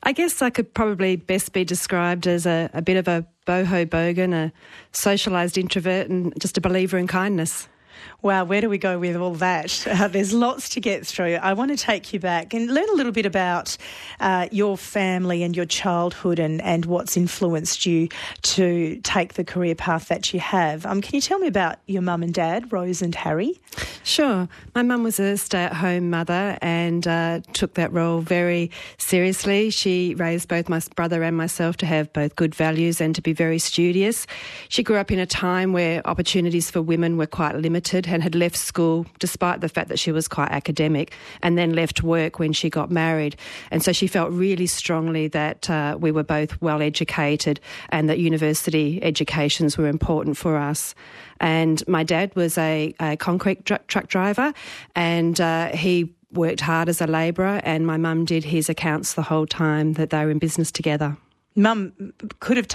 I guess I could probably best be described as a bit of a boho bogan, a socialised introvert and just a believer in kindness. Wow, where do we go with all that? There's lots to get through. I want to take you back and learn a little bit about your family and your childhood and what's influenced you to take the career path that you have. Can you tell me about your mum and dad, Rose and Harry? Sure. My mum was a stay-at-home mother and took that role very seriously. She raised both my brother and myself to have both good values and to be very studious. She grew up in a time where opportunities for women were quite limited and had left school despite the fact that she was quite academic, and then left work when she got married. And so she felt really strongly that we were both well educated and that university educations were important for us. And my dad was a concrete truck driver, and he worked hard as a labourer, and my mum did his accounts the whole time that they were in business together. Mum could have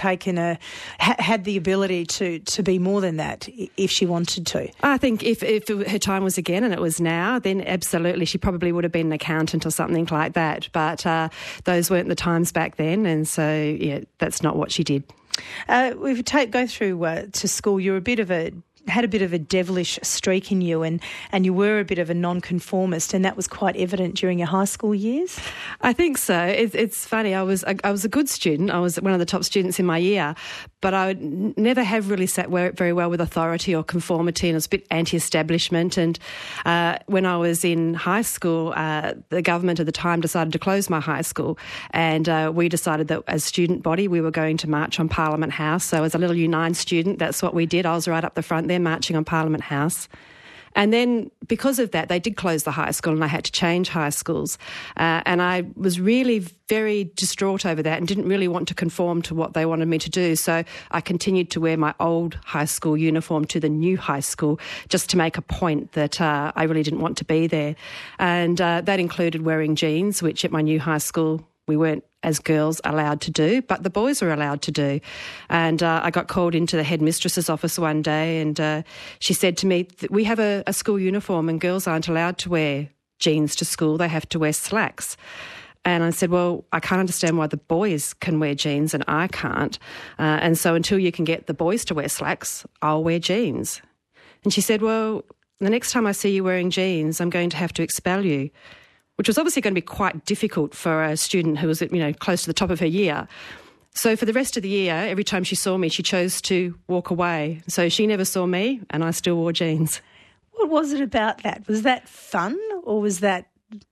had the ability to be more than that if she wanted to. I think if her time was again and it was now, then absolutely she probably would have been an accountant or something like that. But those weren't the times back then, and so yeah, that's not what she did. We go through to school. You're had a bit of a devilish streak in you, and you were a bit of a nonconformist, and that was quite evident during your high school years. I think so. It's funny. I was a good student. I was one of the top students in my year, but I would never have really sat very well with authority or conformity, and I was a bit anti-establishment. And when I was in high school, the government at the time decided to close my high school, and we decided that as student body we were going to march on Parliament House. So as a little U9 student, that's what we did. I was right up the front there marching on Parliament House. And then because of that, they did close the high school and I had to change high schools. And I was really very distraught over that and didn't really want to conform to what they wanted me to do. So I continued to wear my old high school uniform to the new high school just to make a point that I really didn't want to be there. And that included wearing jeans, which at my new high school we weren't as girls allowed to do, but the boys were allowed to do. And I got called into the headmistress's office one day and she said to me, we have a school uniform and girls aren't allowed to wear jeans to school, they have to wear slacks. And I said, well, I can't understand why the boys can wear jeans and I can't. And so until you can get the boys to wear slacks, I'll wear jeans. And she said, well, the next time I see you wearing jeans, I'm going to have to expel you, which was obviously going to be quite difficult for a student who was, close to the top of her year. So for the rest of the year, every time she saw me, she chose to walk away. So she never saw me and I still wore jeans. What was it about that? Was that fun, or was that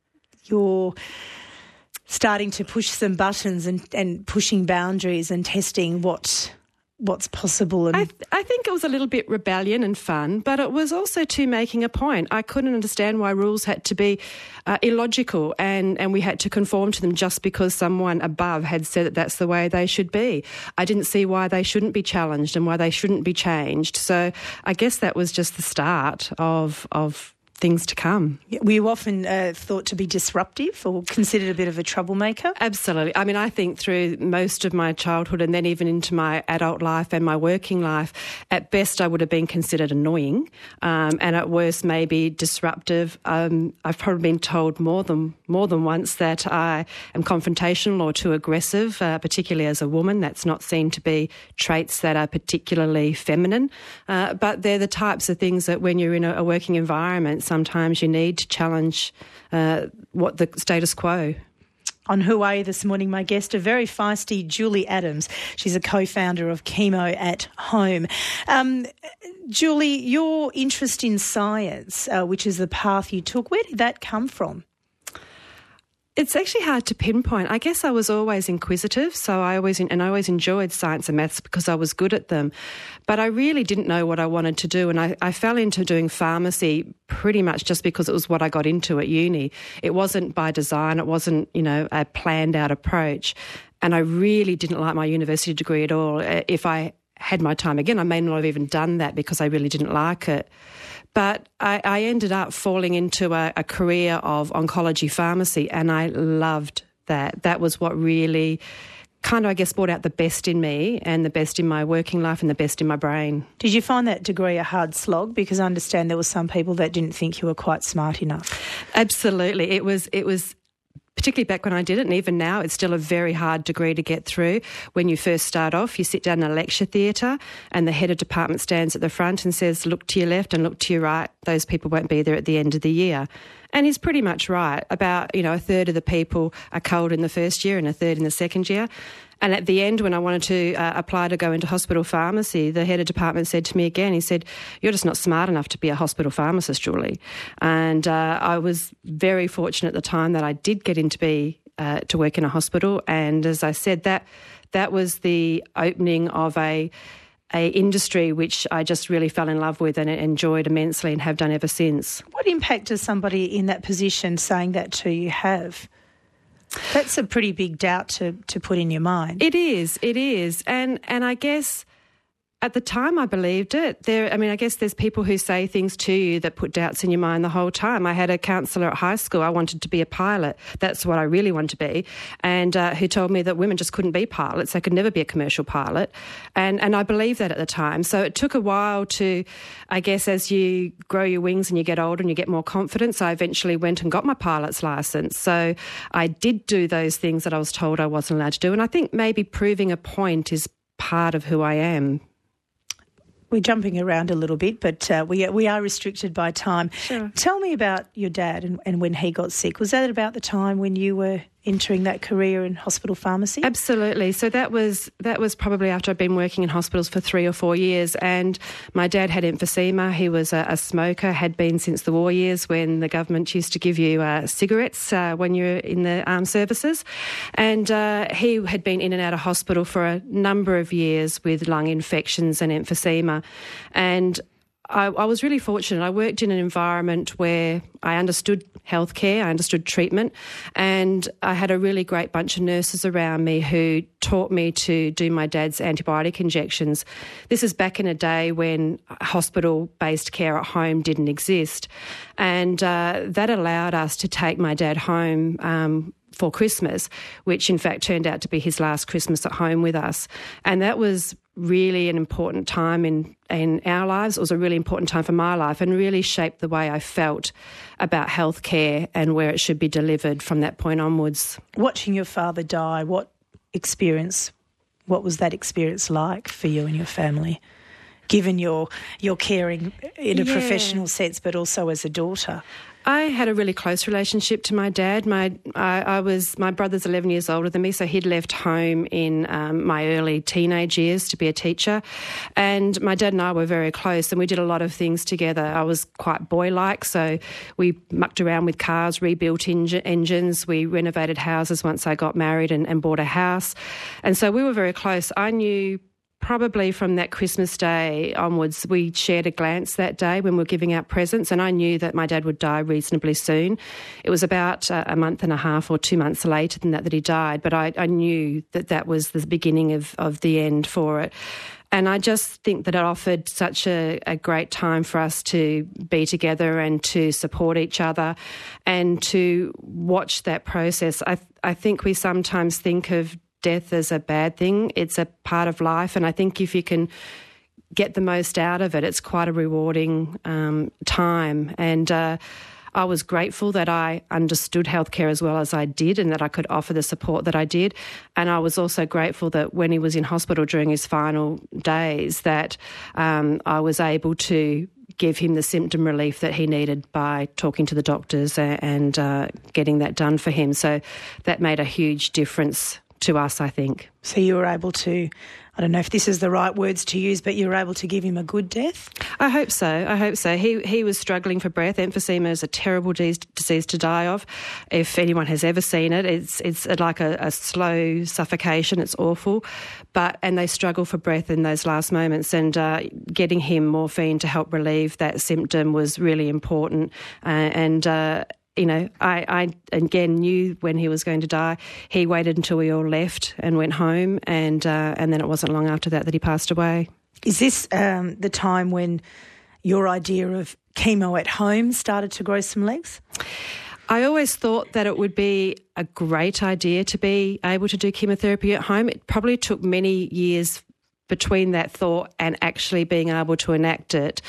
your starting to push some buttons and pushing boundaries and testing what's possible? And I think it was a little bit rebellion and fun, but it was also too making a point. I couldn't understand why rules had to be illogical and we had to conform to them just because someone above had said that that's the way they should be. I didn't see why they shouldn't be challenged and why they shouldn't be changed. So I guess that was just the start of things to come. Were you often thought to be disruptive or considered a bit of a troublemaker? Absolutely. I mean, I think through most of my childhood and then even into my adult life and my working life, at best I would have been considered annoying and at worst maybe disruptive. I've probably been told more than once that I am confrontational or too aggressive, particularly as a woman. That's not seen to be traits that are particularly feminine, but they're the types of things that when you're in a working environment, sometimes you need to challenge what the status quo. On Who Are You this morning, my guest, a very feisty Julie Adams. She's a co-founder of Chemo at Home. Julie, your interest in science, which is the path you took, where did that come from? It's actually hard to pinpoint. I guess I was always inquisitive, so I always enjoyed science and maths because I was good at them. But I really didn't know what I wanted to do, and I fell into doing pharmacy pretty much just because it was what I got into at uni. It wasn't by design. It wasn't, a planned out approach. And I really didn't like my university degree at all. If I had my time again, I may not have even done that because I really didn't like it. But I ended up falling into a career of oncology pharmacy and I loved that. That was what really kind of, I guess, brought out the best in me and the best in my working life and the best in my brain. Did you find that degree a hard slog? Because I understand there were some people that didn't think you were quite smart enough. Absolutely. It was particularly back when I did it, and even now it's still a very hard degree to get through. When you first start off, you sit down in a lecture theatre and the head of department stands at the front and says, look to your left and look to your right. Those people won't be there at the end of the year. And he's pretty much right. About, a third of the people are culled in the first year and a third in the second year. And at the end, when I wanted to apply to go into hospital pharmacy, the head of department said to me again, he said, you're just not smart enough to be a hospital pharmacist, Julie. And I was very fortunate at the time that I did get into to work in a hospital. And as I said, that was the opening of a industry which I just really fell in love with and enjoyed immensely and have done ever since. What impact does somebody in that position saying that to you have? That's a pretty big doubt to put in your mind. It is. And I guess at the time I believed it. I guess there's people who say things to you that put doubts in your mind the whole time. I had a counsellor at high school. I wanted to be a pilot. That's what I really wanted to be. And who told me that women just couldn't be pilots. They could never be a commercial pilot. And I believed that at the time. So it took a while to, I guess, as you grow your wings and you get older and you get more confidence, I eventually went and got my pilot's licence. So I did do those things that I was told I wasn't allowed to do. And I think maybe proving a point is part of who I am. We're jumping around a little bit, but we are restricted by time. Sure. Tell me about your dad and when he got sick. Was that about the time when you were entering that career in hospital pharmacy? Absolutely. So that was probably after I'd been working in hospitals for 3 or 4 years, and my dad had emphysema. He was a smoker, had been since the war years when the government used to give you cigarettes when you were in the armed services, and he had been in and out of hospital for a number of years with lung infections and emphysema, and I was really fortunate. I worked in an environment where I understood healthcare, I understood treatment, and I had a really great bunch of nurses around me who taught me to do my dad's antibiotic injections. This is back in a day when hospital-based care at home didn't exist, and that allowed us to take my dad home for Christmas, which in fact turned out to be his last Christmas at home with us. And that was really an important time in our lives. It was a really important time for my life and really shaped the way I felt about healthcare and where it should be delivered from that point onwards. Watching your father die, what was that experience like for you and your family, given your caring in a professional sense but also as a daughter? I had a really close relationship to my dad. My brother's 11 years older than me, so he'd left home in my early teenage years to be a teacher. And my dad and I were very close and we did a lot of things together. I was quite boy-like, so we mucked around with cars, rebuilt engines. We renovated houses once I got married and bought a house. And so we were very close. I knew probably from that Christmas Day onwards, we shared a glance that day when we were giving out presents, and I knew that my dad would die reasonably soon. It was about a month and a half or 2 months later than that he died, but I knew that was the beginning of the end for it. And I just think that it offered such a great time for us to be together and to support each other and to watch that process. I think we sometimes think of death as a bad thing. It's a part of life, and I think if you can get the most out of it, it's quite a rewarding time. And I was grateful that I understood healthcare as well as I did and that I could offer the support that I did. And I was also grateful that when he was in hospital during his final days that I was able to give him the symptom relief that he needed by talking to the doctors and getting that done for him. So that made a huge difference to us, I think. So you were able to, I don't know if this is the right words to use, but you were able to give him a good death? I hope so. He was struggling for breath. Emphysema is a terrible disease to die of. If anyone has ever seen it, it's like a slow suffocation. It's awful. And they struggle for breath in those last moments, and getting him morphine to help relieve that symptom was really important. I again knew when he was going to die. He waited until we all left and went home, and then it wasn't long after that he passed away. Is this the time when your idea of chemo at home started to grow some legs? I always thought that it would be a great idea to be able to do chemotherapy at home. It probably took many years between that thought and actually being able to enact it.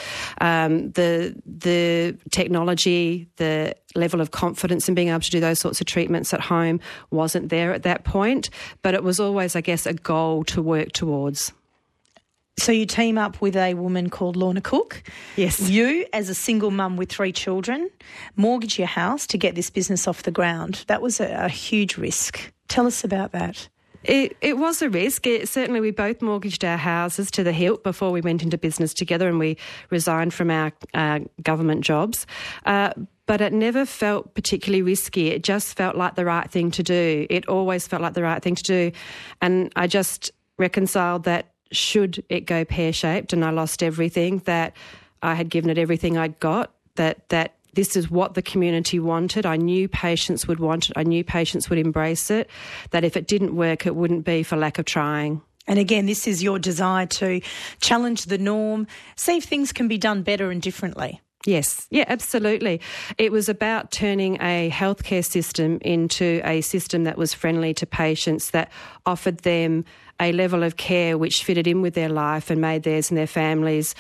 The technology, the level of confidence in being able to do those sorts of treatments at home wasn't there at that point, but it was always, I guess, a goal to work towards. So you team up with a woman called Lorna Cook. Yes. You, as a single mum with 3 children, mortgage your house to get this business off the ground. That was a huge risk. Tell us about that. It was a risk. Certainly we both mortgaged our houses to the hilt before we went into business together, and we resigned from our government jobs. But it never felt particularly risky. It just felt like the right thing to do. It always felt like the right thing to do. And I just reconciled that should it go pear-shaped and I lost everything, that I had given it everything I'd got, that this is what the community wanted. I knew patients would want it. I knew patients would embrace it, that if it didn't work, it wouldn't be for lack of trying. And again, this is your desire to challenge the norm, see if things can be done better and differently. Yes, yeah, absolutely. It was about turning a healthcare system into a system that was friendly to patients, that offered them a level of care which fitted in with their life and made theirs and their families'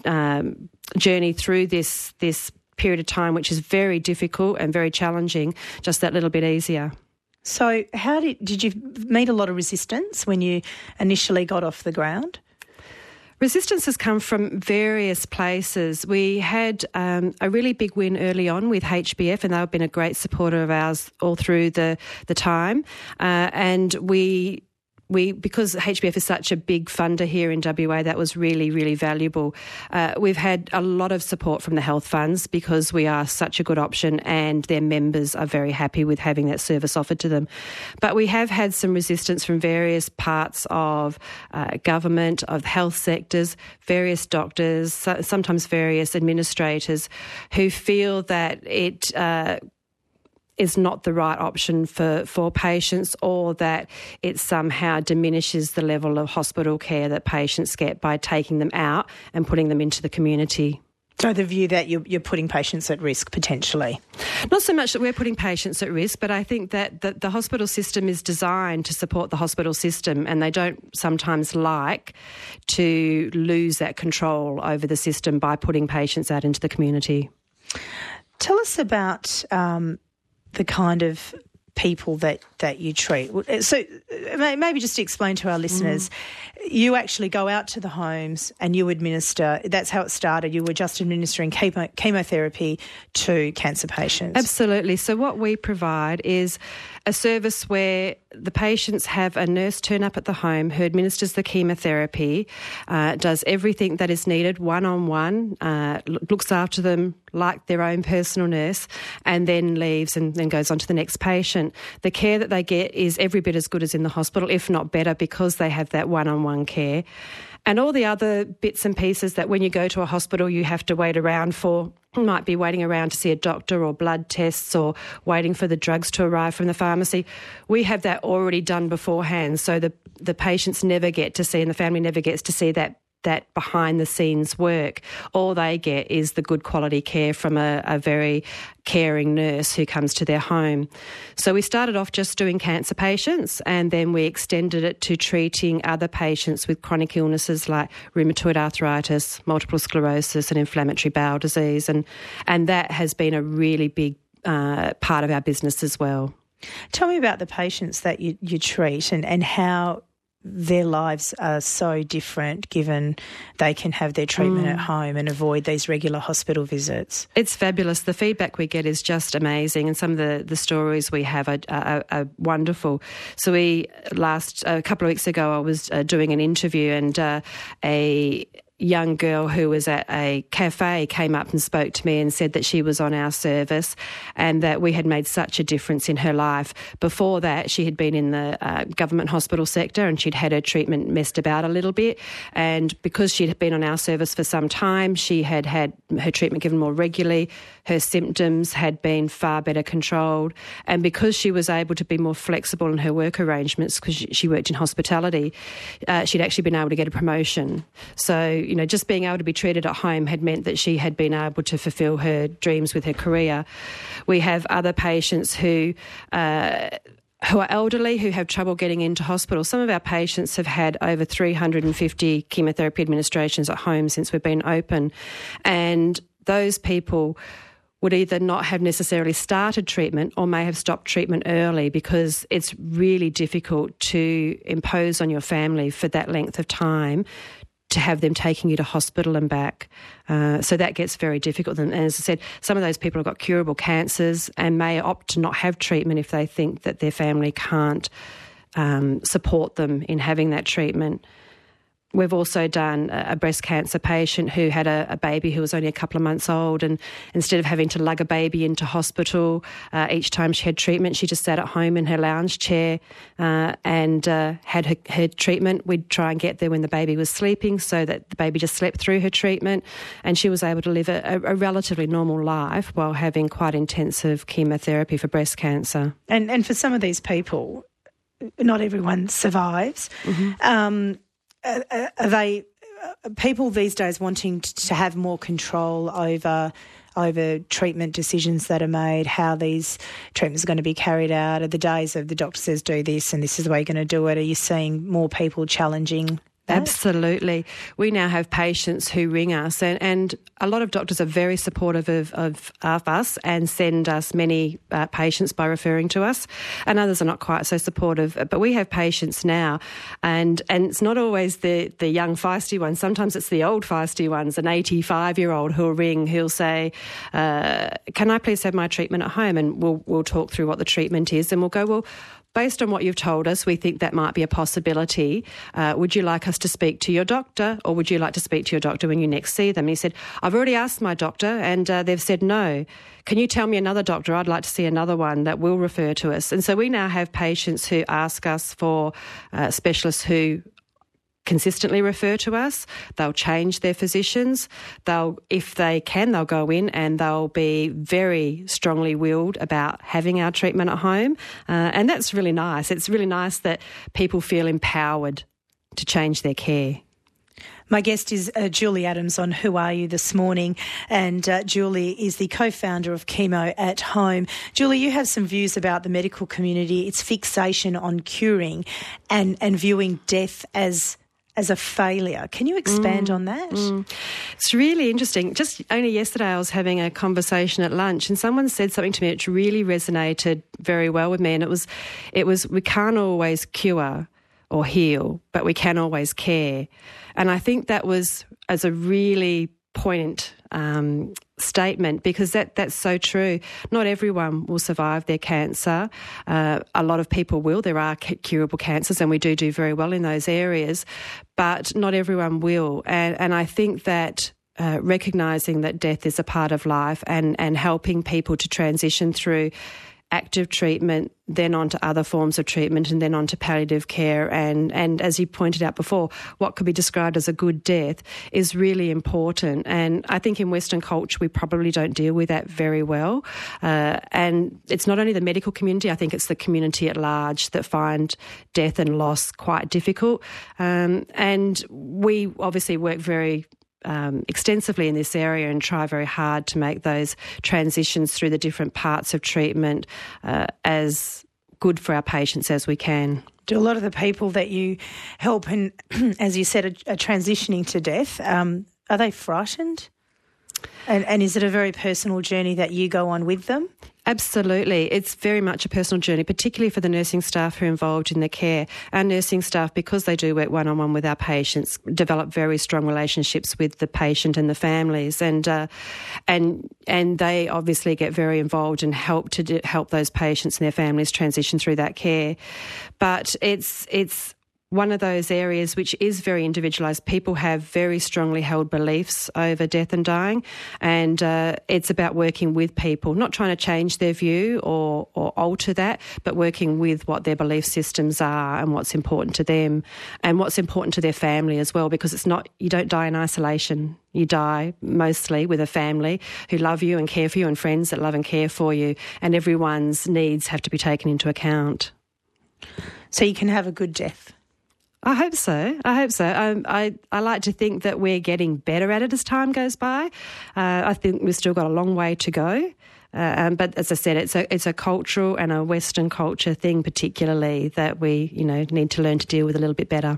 journey through this period of time, which is very difficult and very challenging, just that little bit easier. So how did you meet a lot of resistance when you initially got off the ground? Resistance has come from various places. We had a really big win early on with HBF, and they've been a great supporter of ours all through the time. And we because HBF is such a big funder here in WA, that was really, really valuable. We've had a lot of support from the health funds because we are such a good option, and their members are very happy with having that service offered to them. But we have had some resistance from various parts of government, of health sectors, various doctors, sometimes various administrators, who feel that it is not the right option for patients, or that it somehow diminishes the level of hospital care that patients get by taking them out and putting them into the community. So the view that you're putting patients at risk potentially? Not so much that we're putting patients at risk, but I think that the hospital system is designed to support the hospital system, and they don't sometimes like to lose that control over the system by putting patients out into the community. Tell us about the kind of people that you treat. So maybe just to explain to our listeners, you actually go out to the homes and you administer, that's how it started, you were just administering chemotherapy to cancer patients. Absolutely. So what we provide is a service where the patients have a nurse turn up at the home who administers the chemotherapy, does everything that is needed one-on-one, looks after them like their own personal nurse, and then leaves and then goes on to the next patient. The care that they get is every bit as good as in the hospital, if not better, because they have that one-on-one care. And all the other bits and pieces that when you go to a hospital you have to wait around for, you might be waiting around to see a doctor or blood tests or waiting for the drugs to arrive from the pharmacy. We have that already done beforehand, so the patients never get to see, and the family never gets to see that behind-the-scenes work. All they get is the good quality care from a very caring nurse who comes to their home. So we started off just doing cancer patients, and then we extended it to treating other patients with chronic illnesses like rheumatoid arthritis, multiple sclerosis and inflammatory bowel disease, and that has been a really big part of our business as well. Tell me about the patients that you treat and how their lives are so different given they can have their treatment at home and avoid these regular hospital visits. It's fabulous. The feedback we get is just amazing, and some of the stories we have are wonderful. So a couple of weeks ago I was doing an interview, and a young girl who was at a cafe came up and spoke to me and said that she was on our service and that we had made such a difference in her life. Before that, she had been in the government hospital sector, and she'd had her treatment messed about a little bit. And because she'd been on our service for some time, she had had her treatment given more regularly. Her symptoms had been far better controlled. And because she was able to be more flexible in her work arrangements, because she worked in hospitality, she'd actually been able to get a promotion. So, just being able to be treated at home had meant that she had been able to fulfil her dreams with her career. We have other patients who who are elderly, who have trouble getting into hospital. Some of our patients have had over 350 chemotherapy administrations at home since we've been open. And those people would either not have necessarily started treatment or may have stopped treatment early, because it's really difficult to impose on your family for that length of time to have them taking you to hospital and back. So that gets very difficult. And as I said, some of those people have got curable cancers and may opt to not have treatment if they think that their family can't support them in having that treatment. We've also done a breast cancer patient who had a baby who was only a couple of months old, and instead of having to lug a baby into hospital each time she had treatment, she just sat at home in her lounge chair and had her treatment. We'd try and get there when the baby was sleeping so that the baby just slept through her treatment, and she was able to live a relatively normal life while having quite intensive chemotherapy for breast cancer. And for some of these people, not everyone survives. Mm-hmm. Are they people these days wanting to have more control over treatment decisions that are made, how these treatments are going to be carried out? Are the days of the doctor says do this and this is the way you're going to do it? Are you seeing more people challenging that? Absolutely. We now have patients who ring us, and a lot of doctors are very supportive of us and send us many patients by referring to us, and others are not quite so supportive. But we have patients now, and it's not always the young feisty ones. Sometimes it's the old feisty ones, an 85-year-old who'll ring, who'll say, can I please have my treatment at home? And we'll talk through what the treatment is, and we'll go, well, based on what you've told us, we think that might be a possibility. Would you like us to speak to your doctor, or would you like to speak to your doctor when you next see them? And he said, I've already asked my doctor and they've said no. Can you tell me another doctor? I'd like to see another one that will refer to us. And so we now have patients who ask us for specialists who consistently refer to us. They'll change their physicians. If they can, they'll go in and they'll be very strongly willed about having our treatment at home. And that's really nice. It's really nice that people feel empowered to change their care. My guest is Julie Adams on Who Are You this morning, and Julie is the co-founder of Chemo at Home. Julie, you have some views about the medical community, its fixation on curing and viewing death as a failure. Can you expand on that? It's really interesting. Just only yesterday I was having a conversation at lunch and someone said something to me which really resonated very well with me, and it was we can't always cure or heal, but we can always care. And I think that was as a really poignant statement, because that's so true. Not everyone will survive their cancer. A lot of people will. There are curable cancers and we do very well in those areas, but not everyone will. And I think that recognising that death is a part of life and helping people to transition through active treatment, then on to other forms of treatment, and then on to palliative care. And as you pointed out before, what could be described as a good death is really important. And I think in Western culture, we probably don't deal with that very well. And it's not only the medical community, I think it's the community at large that find death and loss quite difficult. And we obviously work very extensively in this area and try very hard to make those transitions through the different parts of treatment as good for our patients as we can. Do a lot of the people that you help and, as you said, are transitioning to death, are they frightened? And is it a very personal journey that you go on with them? Absolutely. It's very much a personal journey, particularly for the nursing staff who are involved in the care. Our nursing staff, because they do work one-on-one with our patients, develop very strong relationships with the patient and the families, and they obviously get very involved and help those patients and their families transition through that care. But it's one of those areas which is very individualised. People have very strongly held beliefs over death and dying, and it's about working with people, not trying to change their view or alter that, but working with what their belief systems are and what's important to them and what's important to their family as well, because you don't die in isolation. You die mostly with a family who love you and care for you, and friends that love and care for you, and everyone's needs have to be taken into account. So you can have a good death. I hope so. I like to think that we're getting better at it as time goes by. I think we've still got a long way to go. But as I said, it's a cultural and a Western culture thing, particularly, that we need to learn to deal with a little bit better.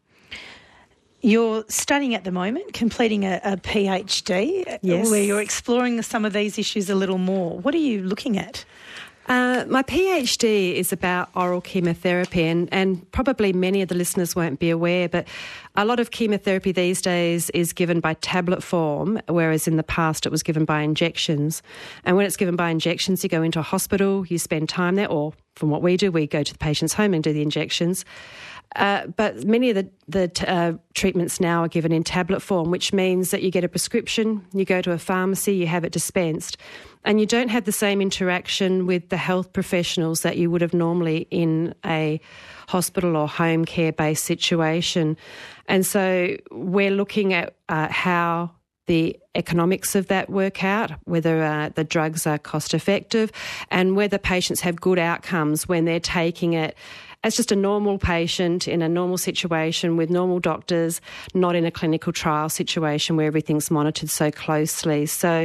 You're studying at the moment, completing a PhD, yes, where you're exploring some of these issues a little more. What are you looking at? My PhD is about oral chemotherapy, and probably many of the listeners won't be aware, but a lot of chemotherapy these days is given by tablet form, whereas in the past it was given by injections. And when it's given by injections, you go into a hospital, you spend time there, or from what we do, we go to the patient's home and do the injections. But many of the treatments now are given in tablet form, which means that you get a prescription, you go to a pharmacy, you have it dispensed, and you don't have the same interaction with the health professionals that you would have normally in a hospital or home care-based situation. And so we're looking at how the economics of that work out, whether the drugs are cost-effective, and whether patients have good outcomes when they're taking it as just a normal patient in a normal situation with normal doctors, not in a clinical trial situation where everything's monitored so closely.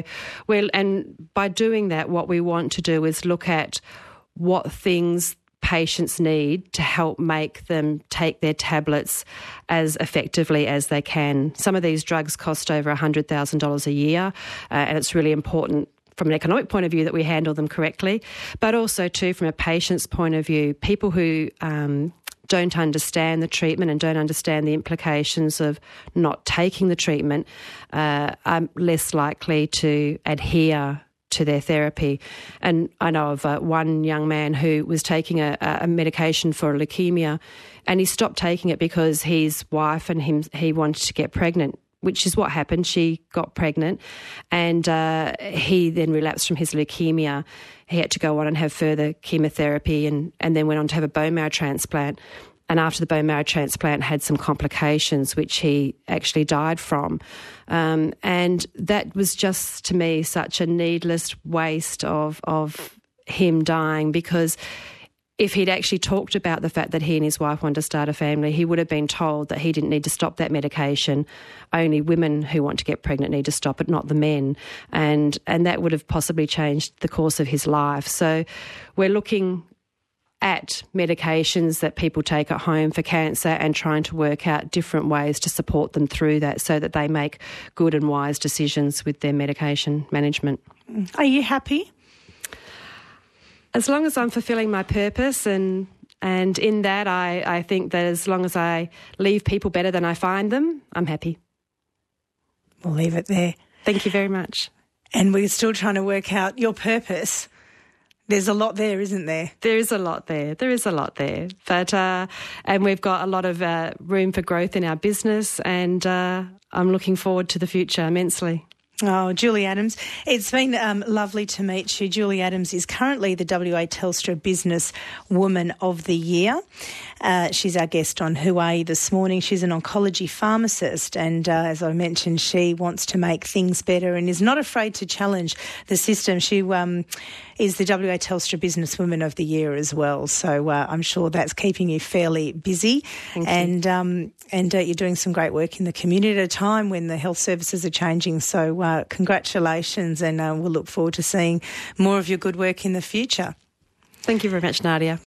And by doing that, what we want to do is look at what things patients need to help make them take their tablets as effectively as they can. Some of these drugs cost over $100,000 a year, and it's really important from an economic point of view that we handle them correctly, but also too from a patient's point of view. People who don't understand the treatment and don't understand the implications of not taking the treatment are less likely to adhere to their therapy. And I know of one young man who was taking a medication for leukemia, and he stopped taking it because his wife and he wanted to get pregnant, which is what happened. She got pregnant, and he then relapsed from his leukemia. He had to go on and have further chemotherapy and then went on to have a bone marrow transplant. And after the bone marrow transplant, had some complications, which he actually died from. And that was just, to me, such a needless waste of him dying, because if he'd actually talked about the fact that he and his wife wanted to start a family, he would have been told that he didn't need to stop that medication. Only women who want to get pregnant need to stop it, not the men. And that would have possibly changed the course of his life. So we're looking at medications that people take at home for cancer and trying to work out different ways to support them through that so that they make good and wise decisions with their medication management. Are you happy? As long as I'm fulfilling my purpose, and in that I think that as long as I leave people better than I find them, I'm happy. We'll leave it there. Thank you very much. And we're still trying to work out your purpose. There's a lot there, isn't there? There is a lot there. But and we've got a lot of room for growth in our business, and I'm looking forward to the future immensely. Oh, Julie Adams, it's been lovely to meet you. Julie Adams is currently the WA Telstra Business Woman of the Year. She's our guest on Who Are You this morning. She's an oncology pharmacist, and as I mentioned, she wants to make things better and is not afraid to challenge the system. She is the WA Telstra Business Woman of the Year as well, so I'm sure that's keeping you fairly busy. And you're doing some great work in the community at a time when the health services are changing, so congratulations, and we'll look forward to seeing more of your good work in the future. Thank you very much, Nadia.